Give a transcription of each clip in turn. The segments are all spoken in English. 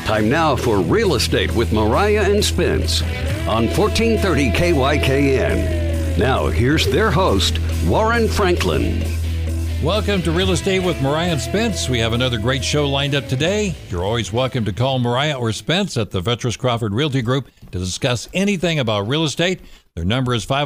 Time now for Real Estate with Mariah and Spence on 1430 KYKN. Now, here's their host, Warren Franklin. Welcome to Real Estate with Mariah and Spence. We have another great show lined up today. You're always welcome to call Mariah or Spence at the Vetras Crawford Realty Group to discuss anything about real estate. Their number is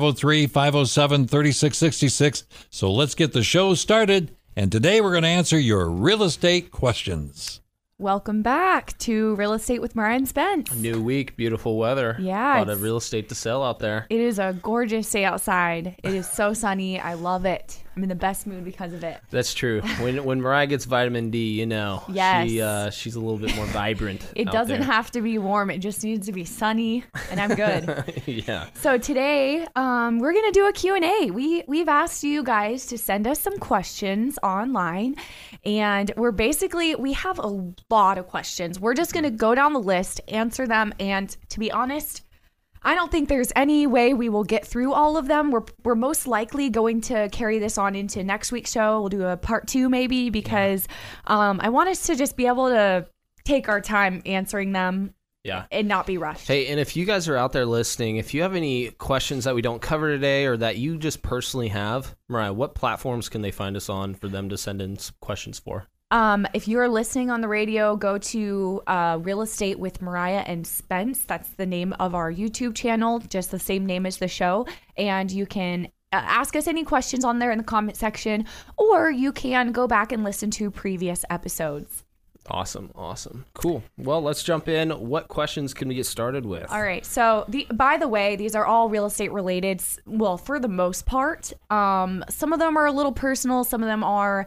503-507-3666. So let's get the show started. And today we're going to answer your real estate questions. Welcome back to Real Estate with Mariah and Spence. New week, beautiful weather. Yeah. A lot of real estate to sell out there. It is a gorgeous day outside. It is so sunny. I love it. I'm in the best mood because of it. That's true. When Mariah gets vitamin D, you know, yes. she's a little bit more vibrant. It doesn't have to be warm. It just needs to be sunny, and I'm good. Yeah. So today, we're going to do a Q&A. We've asked you guys to send us some questions online, and we have a lot of questions. We're just going to go down the list, answer them, and to be honest, I don't think there's any way we will get through all of them. We're most likely going to carry this on into next week's show. We'll do a part 2 maybe because I want us to just be able to take our time answering them. Yeah. And not be rushed. Hey, and if you guys are out there listening, if you have any questions that we don't cover today or that you just personally have, Mariah, what platforms can they find us on for them to send in some questions for? If you're listening on the radio, go to Real Estate with Mariah and Spence. That's the name of our YouTube channel, just the same name as the show. And you can ask us any questions on there in the comment section, or you can go back and listen to previous episodes. Awesome. Cool. Well, let's jump in. What questions can we get started with? All right. So, by the way, these are all real estate related. Well, for the most part, some of them are a little personal. Some of them are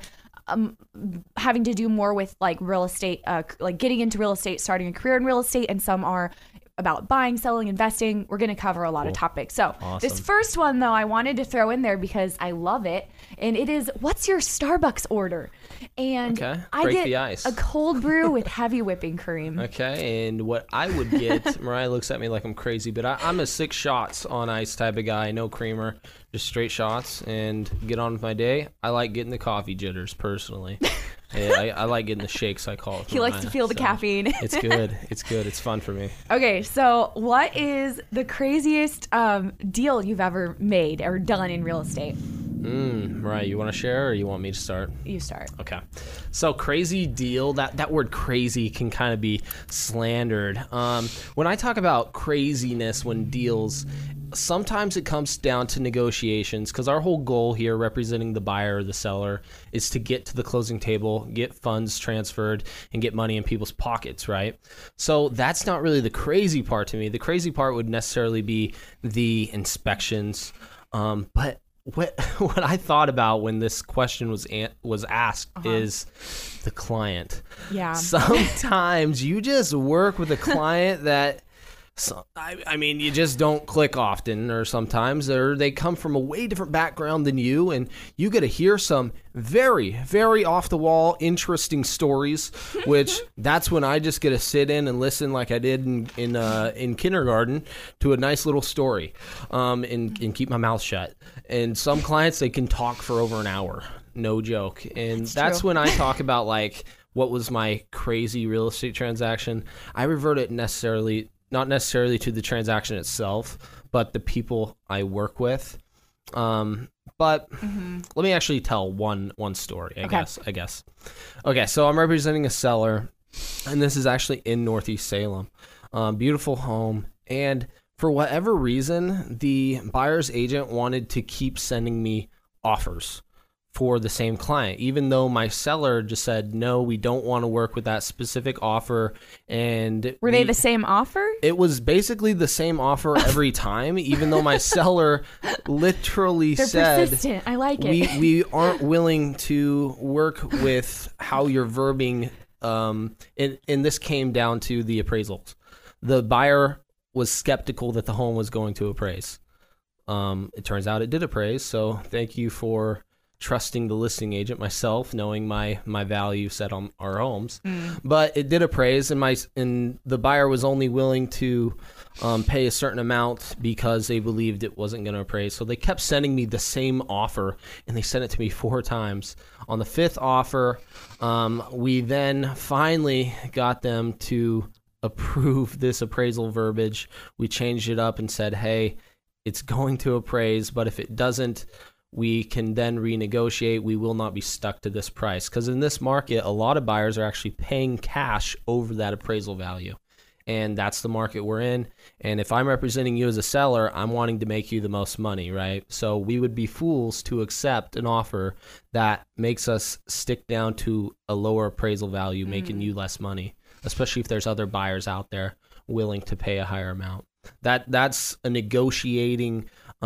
having to do more with like real estate, like getting into real estate, starting a career in real estate, and some are about buying, selling, investing. We're going to cover a lot of topics. So This first one, though, I wanted to throw in there because I love it. And it is, what's your Starbucks order? And I get a cold brew with heavy whipping cream. Okay. And what I would get, Mariah looks at me like I'm crazy, but I'm a 6 shots on ice type of guy. No creamer, just straight shots and get on with my day. I like getting the coffee jitters personally. Yeah, I like getting the shakes, I call it. He likes to feel the caffeine. It's good. It's fun for me. Okay, so what is the craziest deal you've ever made or done in real estate? Right. You want to share or you want me to start? You start. Okay. So crazy deal, that word crazy can kind of be slandered. When I talk about craziness when deals, sometimes it comes down to negotiations because our whole goal here representing the buyer or the seller is to get to the closing table, get funds transferred, and get money in people's pockets, right? So that's not really the crazy part to me. The crazy part would necessarily be the inspections. But what I thought about when this question was asked is the client. Yeah. Sometimes you just work with a client that... So, I mean, you just don't click often, or sometimes they come from a way different background than you, and you get to hear some very, very off-the-wall, interesting stories, which that's when I just get to sit in and listen like I did in kindergarten to a nice little story and keep my mouth shut. And some clients, they can talk for over an hour, no joke. And that's when I talk about, like, what was my crazy real estate transaction. I revert it not necessarily to the transaction itself, but the people I work with. But let me actually tell one story, I guess. Okay, so I'm representing a seller, and this is actually in Northeast Salem. Beautiful home, and for whatever reason, the buyer's agent wanted to keep sending me offers for the same client, even though my seller just said, no, we don't want to work with that specific offer. And were they the same offer? It was basically the same offer every time, even though my seller literally said, persistent. I like it. We aren't willing to work with how you're verbing. And this came down to the appraisals. The buyer was skeptical that the home was going to appraise. It turns out it did appraise. So thank you for trusting the listing agent, myself, knowing my value set on our homes. But it did appraise, and the buyer was only willing to pay a certain amount because they believed it wasn't going to appraise. So they kept sending me the same offer, and they sent it to me 4 times. On the 5th offer, we then finally got them to approve this appraisal verbiage. We changed it up and said, hey, it's going to appraise, but if it doesn't, we can then renegotiate. We will not be stuck to this price. Because in this market, a lot of buyers are actually paying cash over that appraisal value. And that's the market we're in. And if I'm representing you as a seller, I'm wanting to make you the most money, right? So we would be fools to accept an offer that makes us stick down to a lower appraisal value, making you less money, especially if there's other buyers out there willing to pay a higher amount. That's a negotiating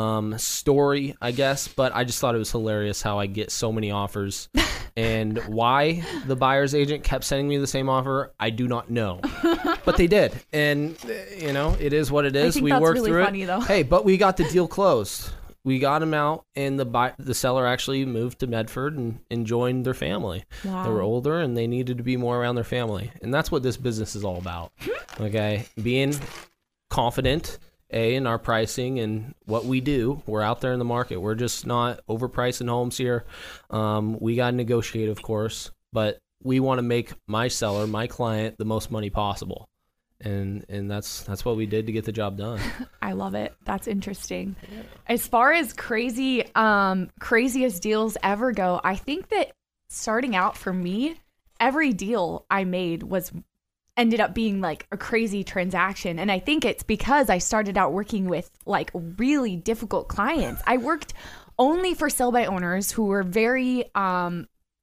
story, I guess, but I just thought it was hilarious how I get so many offers. And why the buyer's agent kept sending me the same offer, I do not know. But they did. And, you know, it is what it is. We worked really through funny, it. Though. Hey, but we got the deal closed. We got him out, and the seller actually moved to Medford and joined their family. Wow. They were older, and they needed to be more around their family. And that's what this business is all about, okay? Being confident, in our pricing and what we do. We're out there in the market. We're just not overpricing homes here. We got to negotiate, of course, but we want to make my seller, my client, the most money possible. And that's what we did to get the job done. I love it. That's interesting. Yeah. As far as craziest deals ever go, I think that starting out for me, every deal I made ended up being like a crazy transaction. And I think it's because I started out working with like really difficult clients. I worked only for sell by owners who were very, I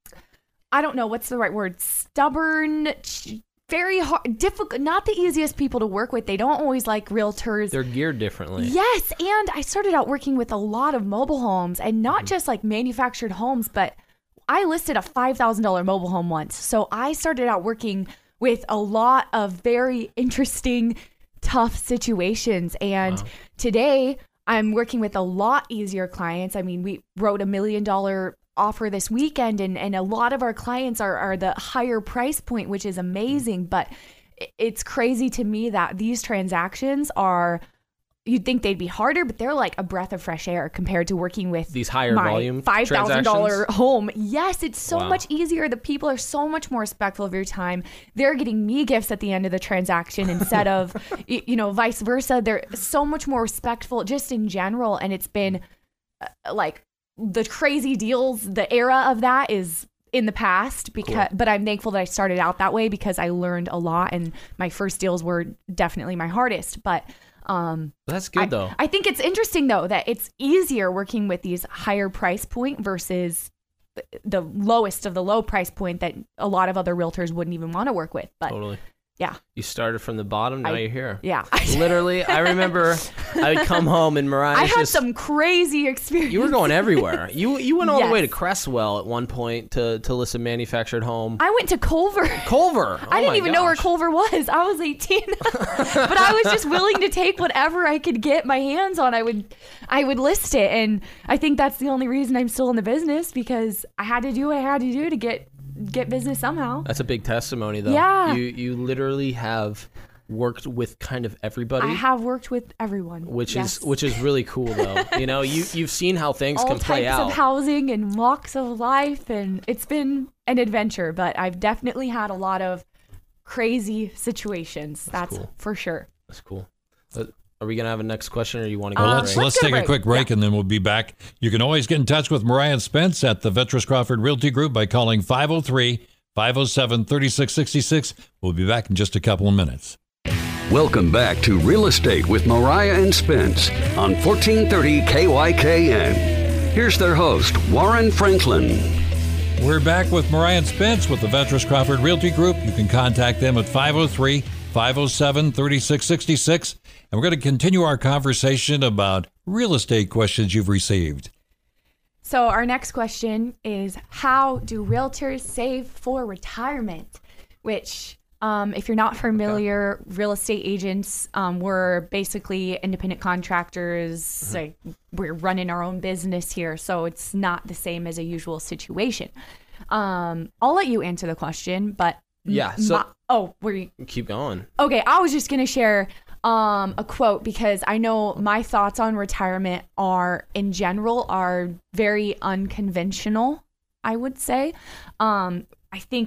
don't know, what's the right word? Stubborn, very hard, difficult, not the easiest people to work with. They don't always like realtors. They're geared differently. Yes. And I started out working with a lot of mobile homes and not just like manufactured homes, but I listed a $5,000 mobile home once. So I started out working with a lot of very interesting, tough situations. And today I'm working with a lot easier clients. I mean, we wrote $1 million offer this weekend, and a lot of our clients are the higher price point, which is amazing. But it's crazy to me that these transactions are, you'd think they'd be harder, but they're like a breath of fresh air compared to working with these higher volume $5,000 home. Yes, it's so much easier. The people are so much more respectful of your time. They're getting me gifts at the end of the transaction instead of, vice versa. They're so much more respectful just in general. And it's been like the crazy deals, the era of that is in the past, but I'm thankful that I started out that way because I learned a lot, and my first deals were definitely my hardest. But that's good though. I think it's interesting though that it's easier working with these higher price point versus the lowest of the low price point that a lot of other realtors wouldn't even want to work with. But totally. Yeah. You started from the bottom, now you're here. Yeah. Literally, I remember I would come home and Mariah I had some crazy experience. You were going everywhere. You went all the way to Crestwell at one point to list a manufactured home. I went to Culver. Culver. I didn't even know where Culver was. I was 18. But I was just willing to take whatever I could get my hands on. I would list it. And I think that's the only reason I'm still in the business, because I had to do what I had to do to get business somehow. That's a big testimony though. Yeah. You literally have worked with kind of everybody. I have worked with everyone. Which is really cool though. You've seen how things can play out. All types of housing and walks of life, and it's been an adventure, but I've definitely had a lot of crazy situations. That's cool. For sure. That's cool. Are we going to have a next question, or you want to go? Let's take a quick break, and then we'll be back. You can always get in touch with Mariah and Spence at the Vetras Crawford Realty Group by calling 503-507-3666. We'll be back in just a couple of minutes. Welcome back to Real Estate with Mariah and Spence on 1430 KYKN. Here's their host, Warren Franklin. We're back with Mariah and Spence with the Vetras Crawford Realty Group. You can contact them at 503-507-3666. And we're going to continue our conversation about real estate questions you've received. So our next question is, how do realtors save for retirement? Which, if you're not familiar, real estate agents, we're basically independent contractors. Mm-hmm. Like, we're running our own business here, so it's not the same as a usual situation. I'll let you answer the question, but yeah. Keep going. Okay, I was just gonna share a quote, because I know my thoughts on retirement in general are very unconventional, I would say. I think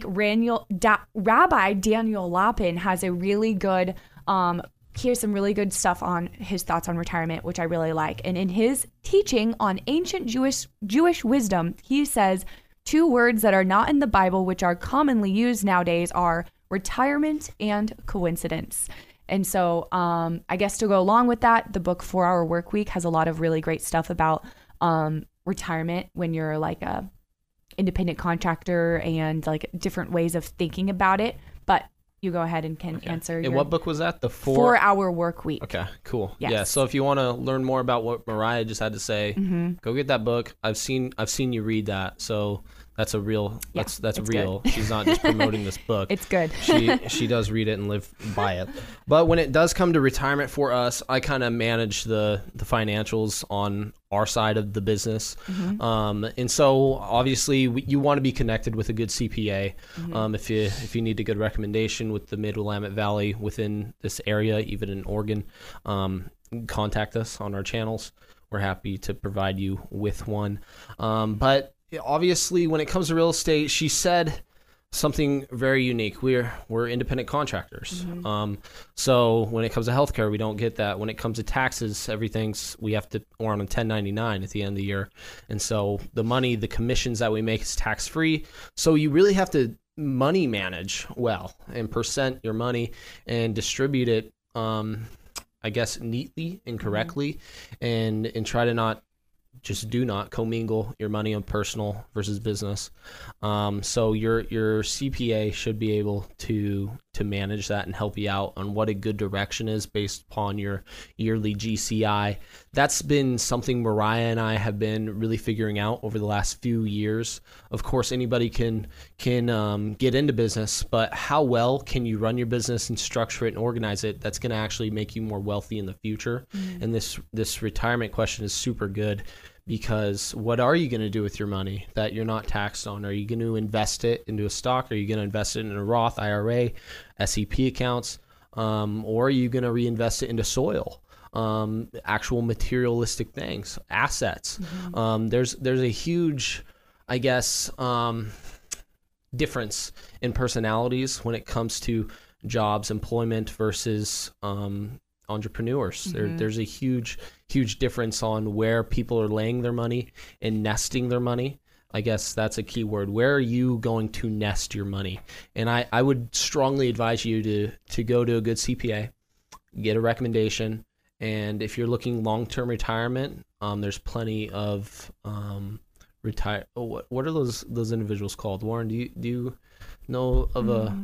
Rabbi Daniel Lapin has a really good, he has some really good stuff on his thoughts on retirement, which I really like. And in his teaching on ancient Jewish wisdom, he says 2 words that are not in the Bible, which are commonly used nowadays, are retirement and coincidence. And so I guess to go along with that, the book 4 Hour Workweek has a lot of really great stuff about retirement when you're like a independent contractor and like different ways of thinking about it. But you go ahead and can answer. And what book was that? The 4 Hour Workweek. Okay, cool. Yes. Yeah. So if you want to learn more about what Mariah just had to say, go get that book. I've seen you read that. So that's a real. That's real. Good. She's not just promoting this book. It's good. She does read it and live by it. But when it does come to retirement for us, I kind of manage the financials on our side of the business. And so obviously you want to be connected with a good CPA. If you need a good recommendation with the Mid-Willamette Valley within this area, even in Oregon, contact us on our channels. We're happy to provide you with one. But obviously when it comes to real estate, she said something very unique. We're independent contractors. So when it comes to healthcare, we don't get that. When it comes to taxes, we're on a 1099 at the end of the year. And so the commissions that we make is tax free. So you really have to money manage well and percent your money and distribute it, I guess, neatly and correctly, and try to do not commingle your money on personal versus business. So your CPA should be able to manage that and help you out on what a good direction is based upon your yearly GCI. That's been something Mariah and I have been really figuring out over the last few years. Of course, anybody can get into business, but how well can you run your business and structure it and organize it? That's going to actually make you more wealthy in the future. And this retirement question is super good. Because what are you going to do with your money that you're not taxed on? Are you going to invest it into a stock? Are you going to invest it in a Roth IRA, SEP accounts? Or are you going to reinvest it into soil, actual materialistic things, assets? There's a huge, I guess, difference in personalities when it comes to jobs, employment versus entrepreneurs. There's a huge difference on where people are laying their money and nesting their money. I guess that's a key word. Where are you going to nest your money? And I would strongly advise you to go to a good CPA, get a recommendation, and if you're looking long-term retirement, there's plenty of what are those individuals called? Warren, do you know of a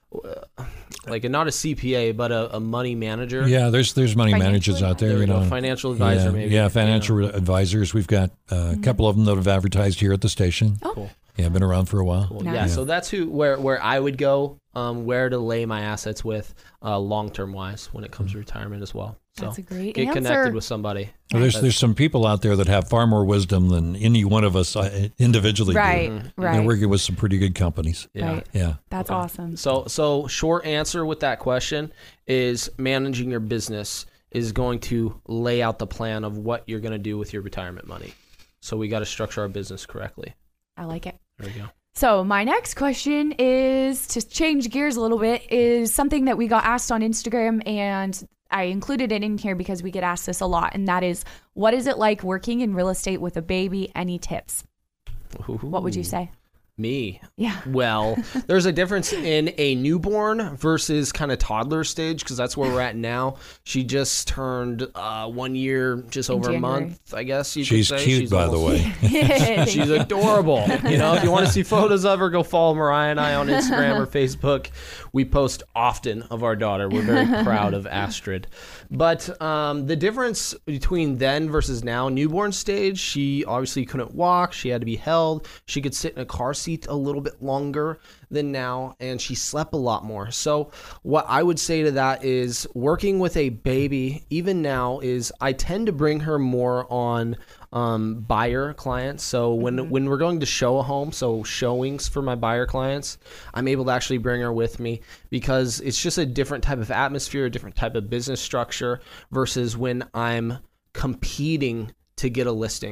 like not a CPA, but a money manager? Yeah, there's money managers out there. Financial advisor, maybe. Yeah, financial advisors. We've got a couple of them that have advertised here at the station. Oh, cool. Yeah, been around for a while. Cool. Nice. Yeah, so that's where I would go, where to lay my assets with long-term wise when it comes to retirement as well. So that's a great get answer. connected with somebody. Well, there's some people out there that have far more wisdom than any one of us individually do. Right. They're working with some pretty good companies. Yeah. Right. Yeah. That's awesome. So short answer with that question is managing your business is going to lay out the plan of what you're going to do with your retirement money. So we got to structure our business correctly. I like it. There we go. So my next question is, to change gears a little bit, is something that we got asked on Instagram, and I included it in here because we get asked this a lot, and that is, what is it like working in real estate with a baby? Any tips? Ooh. What would you say? Me? Yeah. Well, there's a difference in a newborn versus kind of toddler stage, because that's where we're at now. She just turned 1 year, just over a month, I guess you could say. She's cute, by the way. She's adorable. If you want to see photos of her, go follow Mariah and I on Instagram or Facebook. We post often of our daughter. We're very proud of Astrid. But the difference between then versus now, newborn stage, she obviously couldn't walk. She had to be held. She could sit in a car seat a little bit longer than now, and she slept a lot more. So what I would say to that is, working with a baby, even now, is I tend to bring her more on buyer clients. So when we're going to show a home, so showings for my buyer clients, I'm able to actually bring her with me, because it's just a different type of atmosphere, a different type of business structure versus when I'm competing to get a listing.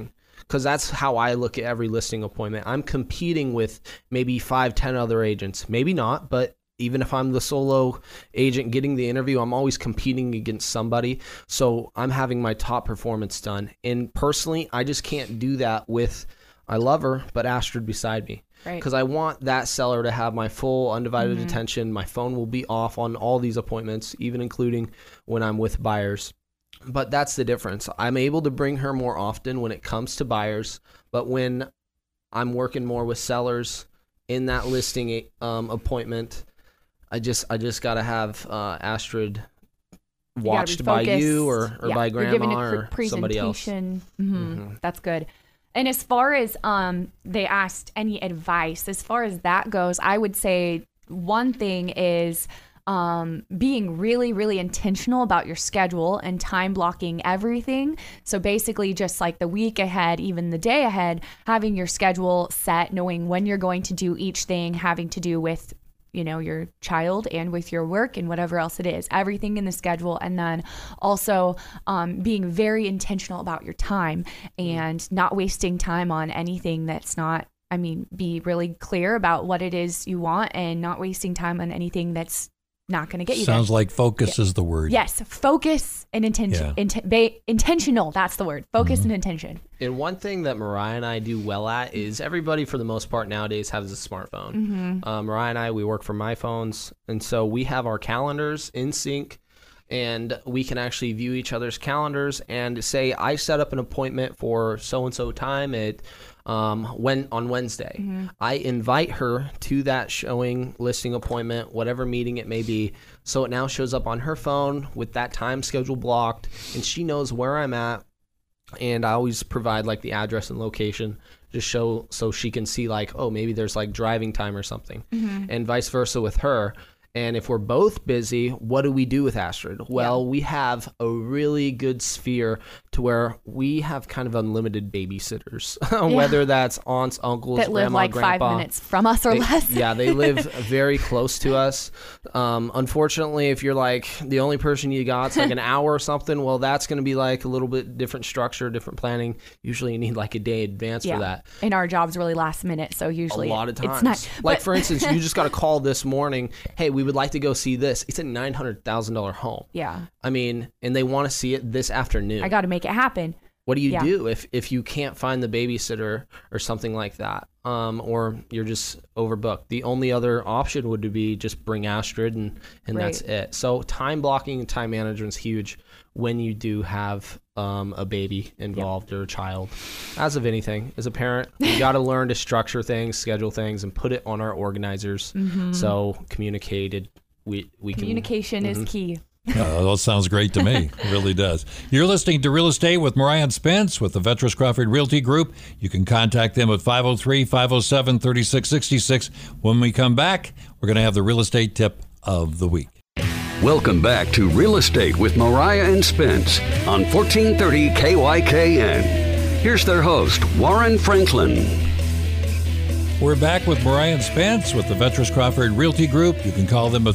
because that's how I look at every listing appointment. I'm competing with maybe 5-10 other agents, maybe not, but even if I'm the solo agent getting the interview, I'm always competing against somebody. So I'm having my top performance done. And personally, I just can't do that with, I love her, but Astrid beside me. Because I want that seller to have my full undivided attention. My phone will be off on all these appointments, even including when I'm with buyers. But that's the difference. I'm able to bring her more often when it comes to buyers, but when I'm working more with sellers in that listing appointment, I just got to have Astrid watched by you or by grandma or somebody else. That's good. And as far as they asked any advice, as far as that goes, I would say one thing is being really, really intentional about your schedule and time blocking everything. So basically just like the week ahead, even the day ahead, having your schedule set, knowing when you're going to do each thing having to do with your child and with your work and whatever else it is, everything in the schedule. And then also being very intentional about your time and not wasting time on anything that's not, be really clear about what it is you want and not wasting time on anything that's not going to get you Sounds there. like focus is the word. Yes, focus and intention. Intentional, that's the word. Focus and intention. And one thing that Mariah and I do well at is everybody, for the most part nowadays, has a smartphone. Mariah and I, we work from iPhones, and so we have our calendars in sync, and we can actually view each other's calendars and say, I set up an appointment for so-and-so time at on Wednesday. I invite her to that showing, listing appointment, whatever meeting it may be. So it now shows up on her phone with that time schedule blocked, and she knows where I'm at. And I always provide like the address and location just so she can see like, oh, maybe there's like driving time or something, and vice versa with her. And if we're both busy, what do we do with Astrid? Well, we have a really good sphere to where we have kind of unlimited babysitters, whether that's aunts, uncles, that live grandma, like grandpa. 5 minutes from us or less. Yeah, they live very close to us. Unfortunately, if you're like the only person you got's like an hour or something, well, that's going to be like a little bit different structure, different planning. Usually you need like a day advance for that. And our job's really last minute, so usually a lot of times. It's not, like for instance, you just got a call this morning, hey, we would like to go see this. It's a $900,000 home. Yeah. And they want to see it this afternoon. I got to make it happen. What do you do if you can't find the babysitter or something like that, or you're just overbooked? The only other option would be just bring Astrid and that's it. So time blocking and time management is huge when you do have a baby involved or a child. As of anything, as a parent, you got to learn to structure things, schedule things, and put it on our organizers. So Communication is key. That sounds great to me. It really does. You're listening to Real Estate with Mariah and Spence with the Vetras Crawford Realty Group. You can contact them at 503-507-3666. When we come back, we're going to have the real estate tip of the week. Welcome back to Real Estate with Mariah and Spence on 1430 KYKN. Here's their host, Warren Franklin. We're back with Mariah and Spence with the Vetras Crawford Realty Group. You can call them at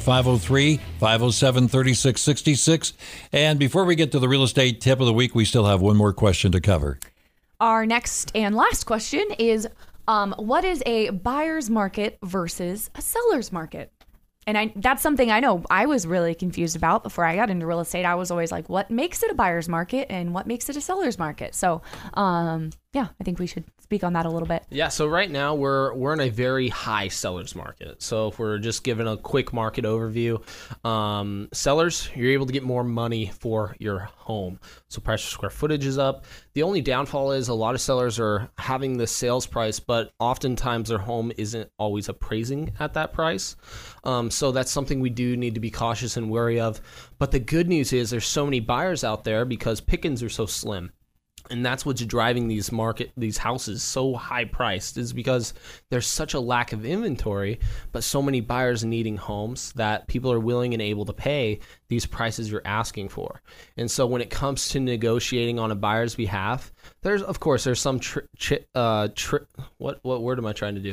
503-507-3666. And before we get to the real estate tip of the week, we still have one more question to cover. Our next and last question is, what is a buyer's market versus a seller's market? And that's something I know I was really confused about before I got into real estate. I was always like, what makes it a buyer's market and what makes it a seller's market? So, I think we should speak on that a little bit. Yeah, so right now we're in a very high seller's market. So if we're just giving a quick market overview, sellers, you're able to get more money for your home. So price per square footage is up. The only downfall is a lot of sellers are having the sales price, but oftentimes their home isn't always appraising at that price. So that's something we do need to be cautious and wary of. But the good news is there's so many buyers out there because pickings are so slim. And that's what's driving these houses so high priced, is because there's such a lack of inventory, but so many buyers needing homes that people are willing and able to pay these prices you're asking for. And so when it comes to negotiating on a buyer's behalf, there's some what word am I trying to do?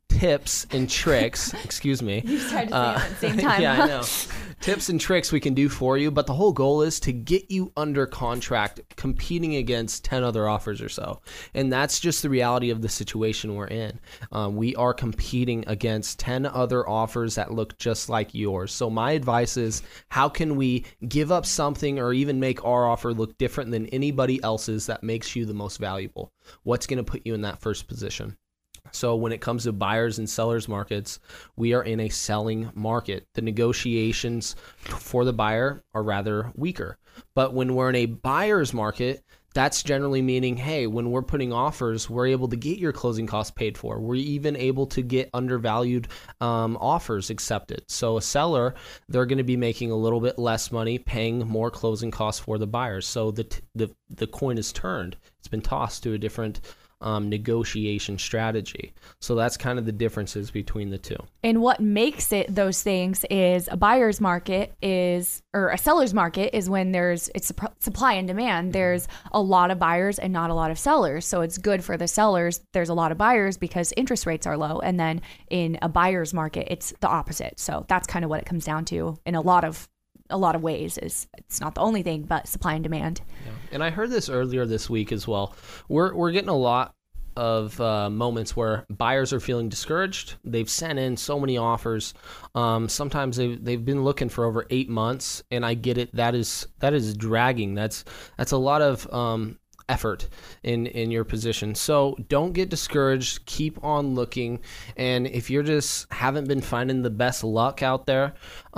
tips and tricks. Excuse me. You tried to say it at the same time. Yeah, I know. Tips and tricks we can do for you, but the whole goal is to get you under contract competing against 10 other offers or so. And that's just the reality of the situation we're in. We are competing against 10 other offers that look just like yours. So my advice is, how can we give up something or even make our offer look different than anybody else's that makes you the most valuable? What's going to put you in that first position? So when it comes to buyers and sellers markets, we are in a selling market. The negotiations for the buyer are rather weaker. But when we're in a buyer's market, that's generally meaning, hey, when we're putting offers, we're able to get your closing costs paid for. We're even able to get undervalued offers accepted. So a seller, they're going to be making a little bit less money, paying more closing costs for the buyers. So the coin is turned. It's been tossed to a different negotiation strategy. So that's kind of the differences between the two. And what makes it those things is a buyer's market is, or a seller's market is when it's supply and demand. There's a lot of buyers and not a lot of sellers. So it's good for the sellers. There's a lot of buyers because interest rates are low. And then in a buyer's market, it's the opposite. So that's kind of what it comes down to in a lot of ways. Is it's not the only thing, but supply and demand. Yeah. And I heard this earlier this week as well. We're getting a lot of moments where buyers are feeling discouraged. They've sent in so many offers. Sometimes they've been looking for over 8 months, and I get it. That is dragging. That's a lot of effort in your position. So don't get discouraged. Keep on looking. And if you're just haven't been finding the best luck out there,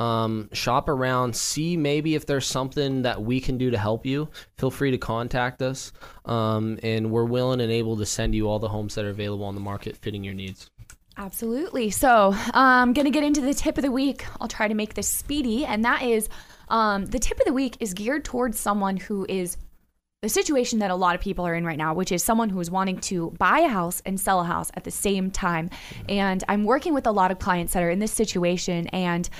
shop around, see maybe if there's something that we can do to help you. Feel free to contact us. And we're willing and able to send you all the homes that are available on the market fitting your needs. Absolutely. So I'm going to get into the tip of the week. I'll try to make this speedy. And that is the tip of the week is geared towards someone who is the situation that a lot of people are in right now, which is someone who is wanting to buy a house and sell a house at the same time. And I'm working with a lot of clients that are in this situation, and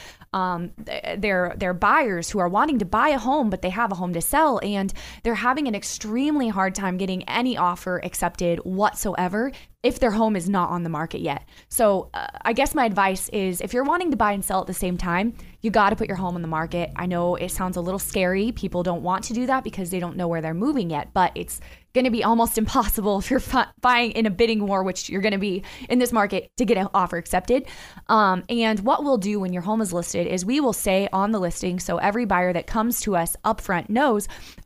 they're buyers who are wanting to buy a home, but they have a home to sell, and they're having an extremely hard time getting any offer accepted whatsoever if their home is not on the market yet. So I guess my advice is, if you're wanting to buy and sell at the same time, you got to put your home on the market. I know it sounds a little scary. People don't want to do that because they don't know where they're moving yet, but it's going to be almost impossible if you're buying in a bidding war, which you're going to be in this market, to get an offer accepted. And what we'll do when your home is listed is we will say on the listing, so every buyer that comes to us upfront knows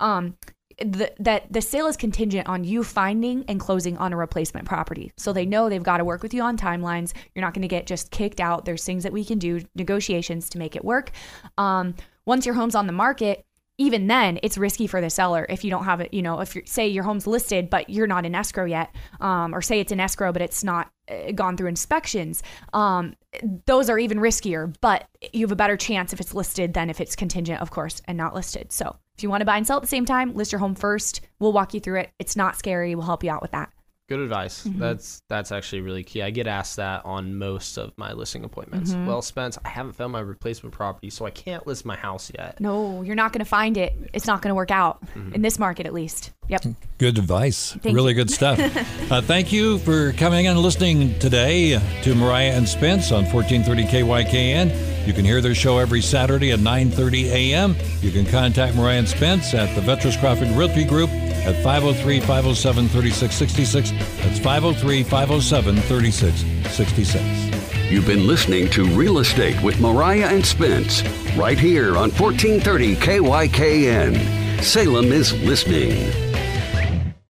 that the sale is contingent on you finding and closing on a replacement property. So they know they've got to work with you on timelines. You're not going to get just kicked out. There's things that we can do, negotiations to make it work. Once your home's on the market, even then, it's risky for the seller if you don't have it. If say your home's listed, but you're not in escrow yet, or say it's in escrow, but it's not gone through inspections. Those are even riskier, but you have a better chance if it's listed than if it's contingent, of course, and not listed. So if you want to buy and sell at the same time, list your home first. We'll walk you through it. It's not scary. We'll help you out with that. Good advice. Mm-hmm. That's actually really key. I get asked that on most of my listing appointments. Mm-hmm. Well, Spence, I haven't found my replacement property, so I can't list my house yet. No, you're not going to find it. It's not going to work out in this market, at least. Yep. Good advice. Really good stuff. Thank you for coming and listening today to Mariah and Spence on 1430 KYKN. You can hear their show every Saturday at 9:30 a.m. You can contact Mariah and Spence at the Veterans Crawford Realty Group at 503-507-3666. That's 503-507-3666. You've been listening to Real Estate with Mariah and Spence, right here on 1430 KYKN. Salem is listening.